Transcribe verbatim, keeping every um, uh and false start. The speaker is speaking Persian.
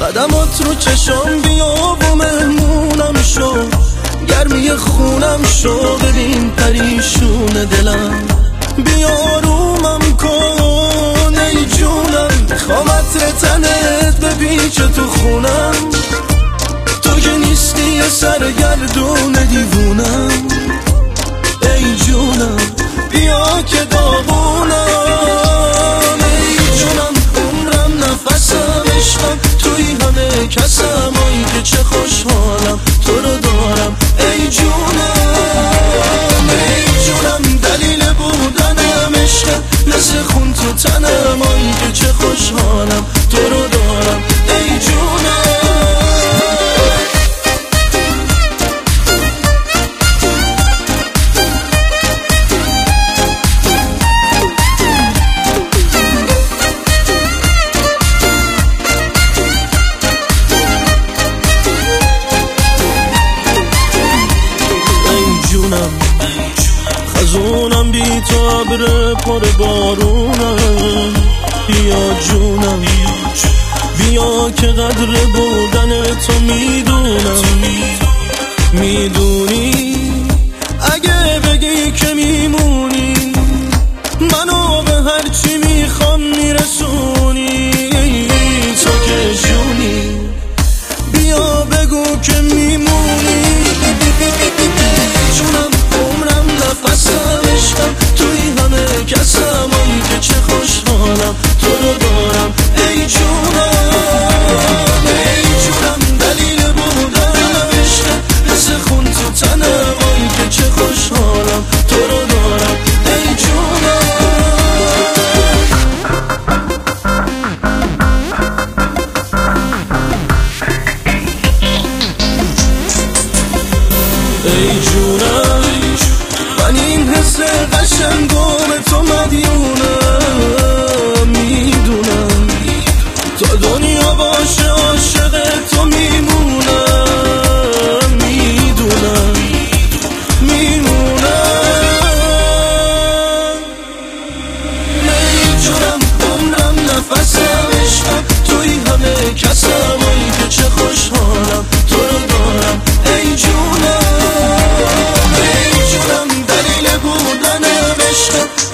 قدمات رو چشام بیا و مهمونم شو، گرمی خونم شو، ببین پریشون دلم، بیا رومم کن ای جونم، میخوام عطر تنت بپیچه تو خونم، تو که نیستی یه سرگردون دیوونم، ای جونم بیا که داغونم، ای جونم عمرم نفسم عشقم، توی همه کسم، آی که چه خوشحالم تو رو دارم، ای جونم ای جونم دلیل بودنم عشقم، مثل خون تو تنم، آی که چه خوشحالم تو رو دارم، ای جونم. خزونم بی تو ابر پر بارونم، بیا جونم بیا که قدر بودن تو میدونم، میدونی اگه بگی که میمونی منو به هرچی میخوام میرسونی، تو که جونی بیا بگو که میمونی، جونم عمرم نفسم عشقم، توی همه کسم، آی که چه خوشحالم تو رو دارم، ای جونم ای جونم دلیل بودنم عشقم، مثل خون تو تنم، آی که چه خوشحالم تو رو دارم، ای جونم. ای جونم من این حس قشنگم تو مدیونم، میدونم تا دنیا باشه عاشق تو میمونم، میدونم میمونم، ای جونم عمرم نفسم عشقم، توی همه کسم، آی که چه خوشحالم تو رو دارم، ای جونم ای جونم دلیل بودنم عشقم،